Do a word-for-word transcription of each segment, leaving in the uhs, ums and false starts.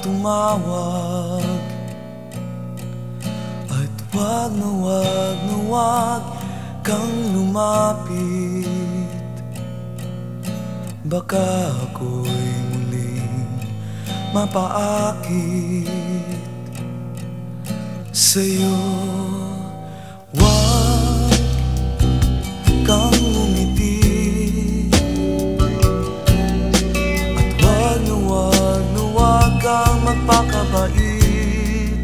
tumawag, at wag na wag na wag kang lumapit. Baka ako'y muling mapaakit sa'yo. Wag kang umiti, at wag na wag na wag kang magpakabait.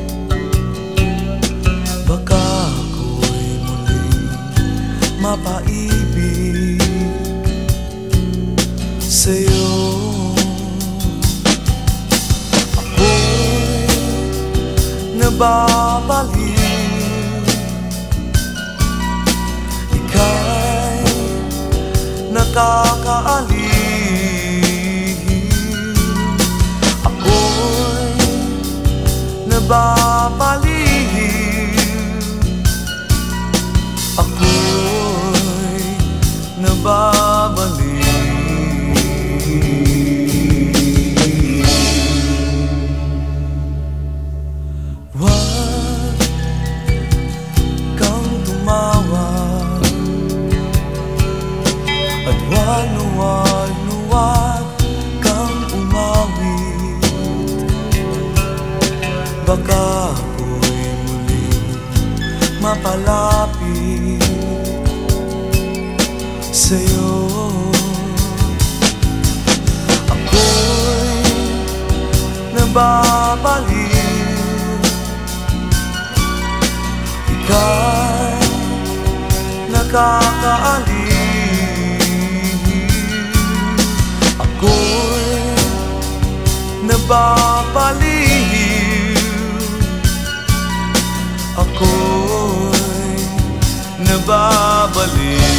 Baka ako'y muling mapaibig sa'yo. Ako'y nababaliw, ika'y nakakaaliw. Ako'y nababaliw, ako'y nababaliw. Wag kang tumawag, at wag na wag na wag kang umawit. Baka ako'y muling mapalapit sa'yo. Ako'y nababaliw, ika'y nakakaaliw. Ako'y nababaliw, ako'y nababaliw.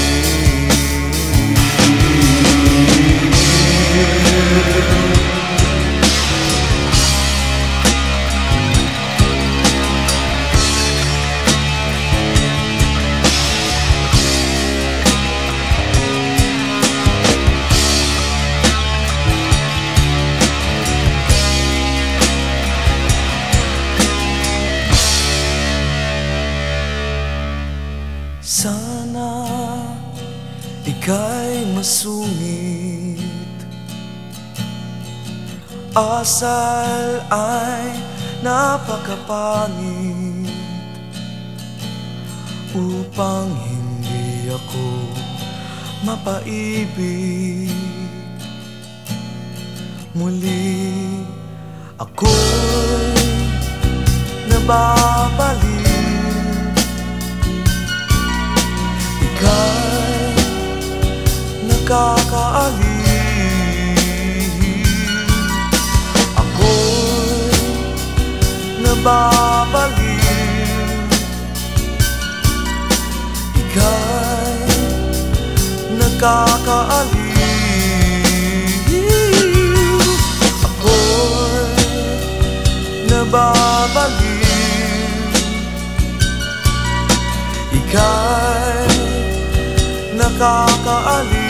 Sana ika'y masungit, asal ay napakapangit, upang hindi ako mapaibig muli. Ako'y nababaliw, ika'y nakakaaliw. Ako'y nababaliw, ika'y nakakaaliw. Ako'y nababaliw, ika'y nakakaaliw.